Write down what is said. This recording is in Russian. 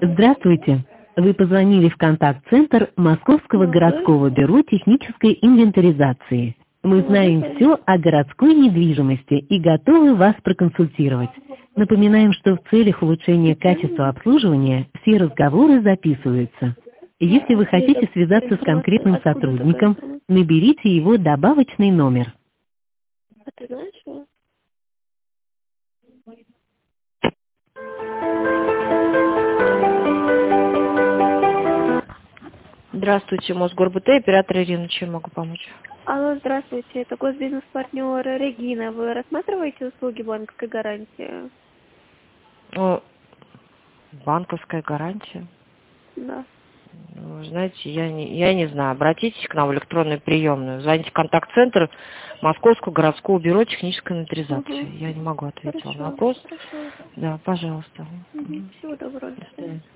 Здравствуйте. Вы позвонили в контакт-центр Московского городского бюро технической инвентаризации. Мы знаем все о городской недвижимости и готовы вас проконсультировать. Напоминаем, что в целях улучшения качества обслуживания все разговоры записываются. Если вы хотите связаться с конкретным сотрудником, наберите его добавочный номер. А ты знаешь его? Здравствуйте, Мосгорбт, оператор Ирина, чем могу помочь? Алло, здравствуйте, это госбизнес-партнер Регина. Вы рассматриваете услуги банковской гарантии? Банковская гарантия? Да. Вы знаете, я не знаю. Обратитесь к нам в электронную приемную. Звоните в контакт-центр Московского городского бюро технической инвентаризации. Я не могу ответить вам на вопрос. Хорошо. Да, пожалуйста. Всего доброго. До свидания.